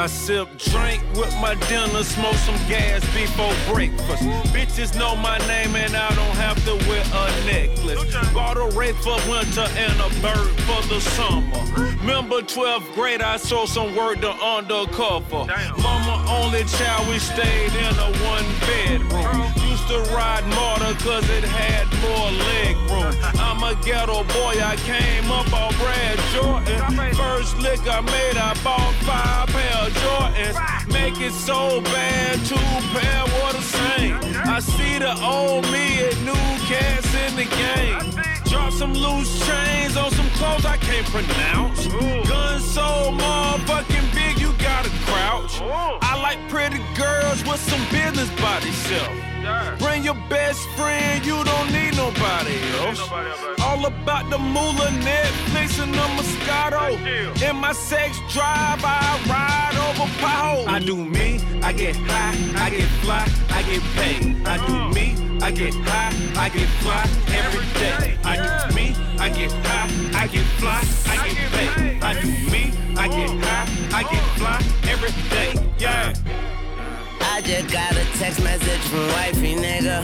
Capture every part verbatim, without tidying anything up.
I sip drink with my dinner, smoke some gas before breakfast. Bitches know my name and I don't have to wear a necklace. Bought a wraith for winter and a bird for the summer. Remember twelfth grade, I saw some word to undercover. Mama only child, we stayed in a one bedroom. Used to ride Marta cause it had more leg room. I'm a ghetto boy, I came up on Brad Jordan. First lick I made, I bought five pair of Jordans. Make it so bad, two pair, what a shame. I see the old me and new cats in the game. Drop some loose chains on some clothes I can't pronounce. Gun so motherfucking big, you gotta crouch. I like pretty girls with some business by themselves. Bring your best friend, you don't need nobody else. All about the moolah, Netflix and the Moscato. In my sex drive, I ride over potholes. I do me, I get high, I get fly, I get paid. I do me, I get high, I get fly every day. I do me, I get high, I get fly, I get paid. I do me, I get high, I get fly every day. Yeah. I just got a text message from wifey, nigga.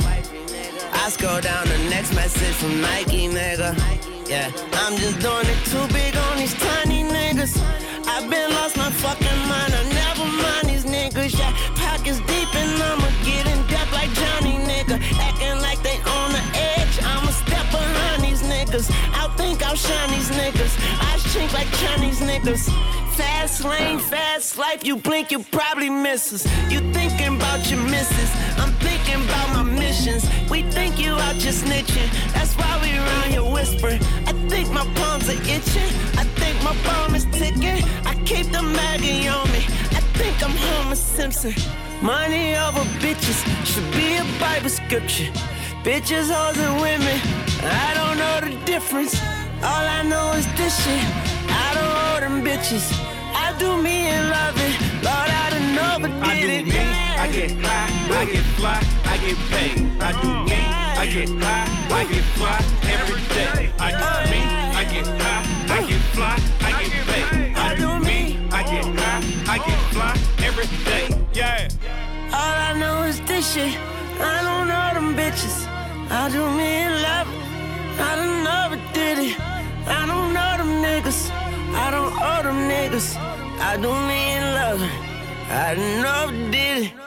I scroll down the next message from Nike, nigga. Yeah, I'm just doing it too big on these tiny niggas. I've been lost my fucking mind, I never mind these niggas. Yeah, pockets deep and I'ma get in depth like Johnny, nigga. Acting like they on the edge, I'ma step behind these niggas. Outthink, outshine these niggas. I chink like Chinese niggas. Fast lane, fast life, you blink, you probably miss us. You thinking about your missus, I'm thinking about my missions. We think you out just snitching, that's why we around here whispering. I think my palms are itching, I think my bomb is ticking. I keep the Maggie on me, I think I'm Homer Simpson. Money over bitches, should be a Bible scripture. Bitches, hoes, and women, I don't know the difference. All I know is this shit, I don't owe them bitches. I do me and love it, Lord, I done overdid I do it. me, I get high, I get fly, I get paid. I do me, I get high, I get fly every day. I do me, I get high, I get fly, I get paid. I do me, I get high, I get fly every day. Yeah. All I know is this shit, I don't know them bitches. I do me and love it, I done overdid it. I don't know them niggas, I don't owe them niggas. I do me and love it, I done overdid it.